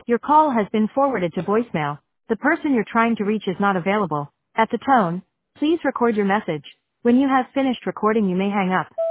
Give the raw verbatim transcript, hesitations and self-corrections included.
Your call has been forwarded to voicemail. The person you're trying to reach is not available. At the tone, please record your message. When you have finished recording, you may hang up.